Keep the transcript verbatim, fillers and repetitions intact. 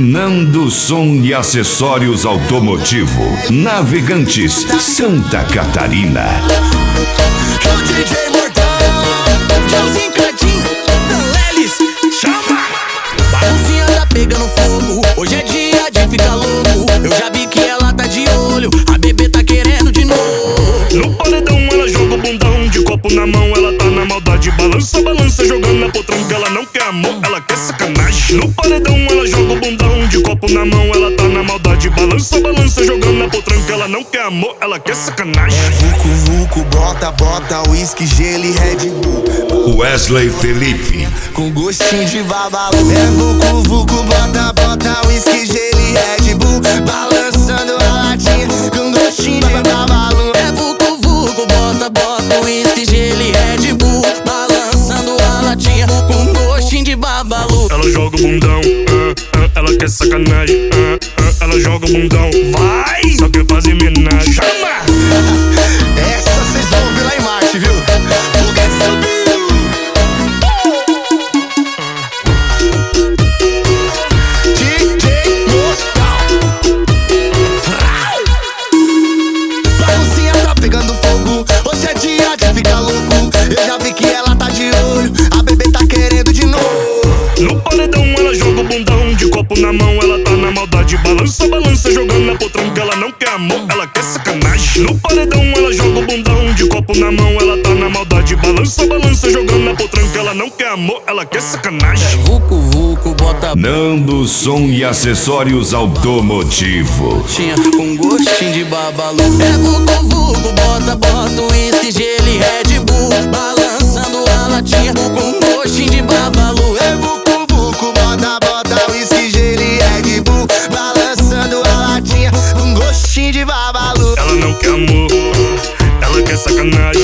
Nando Som e Acessórios Automotivo, Navegantes, Santa Catarina. O D J Mortão, Tchauzinho Cadinho, Daleles, chama! Baguncinha tá pegando fogo, hoje é dia de ficar louco. Eu já vi que ela tá de olho, a bebê tá querendo de novo. No paredão ela joga o bundão, de copo na mão ela tá na maldade. Balança, balança, jogando na potranca, ela não quer amor, ela quer sacanagem. No paredão ela joga o bundão, de copo na mão ela tá na maldade. Balança, balança, jogando na potranca, ela não quer amor, ela quer sacanagem. É vucu, vucu, bota, bota, whisky, gelo e Red Bull. Wesley Felipe, com gostinho de babalu. É vucu, vucu, bota, bota, whisky, gelo e Red Bull. Balançando a latinha, com gostinho de babalu. É vucu, vucu, bota, bota, whisky, gelo e Red Bull. Balançando a latinha, com gostinho de babalu. Ela joga o bundão, ah, ah, ela quer sacanagem, ah, ah, ela joga o bundão, vai! Só quer fazer homenagem. Chama! Essa vocês vão ouvir lá em Marte, viu? Porque subiu. D J Mortal. Baguncinha tá pegando fogo, hoje é dia de ficar louco. Eu já vi que ela tá de olho, a bebê tá querendo de novo. No paredão ela joga o bundão, de copo na mão ela tá na maldade. Balança, balança, jogando na potranca, ela não quer amor, ela quer sacanagem. No paredão ela joga o bundão, de copo na mão ela tá na maldade. Balança, balança, jogando na potranca, ela não quer amor, ela quer sacanagem. É vucu, vucu, bota, Nando Som e Acessórios Automotivo. tinha com gostinho de babalu. É vucu, vucu, bota, bota, whisky, gelo e Red Bull. Balançando a latinha, com gostinho de babalu. É vucu, vucu, bota, bota, whisky, gelo e Red Bull. Balançando a latinha, com gostinho de babalu. Ela não quer amor, ela quer sacanagem.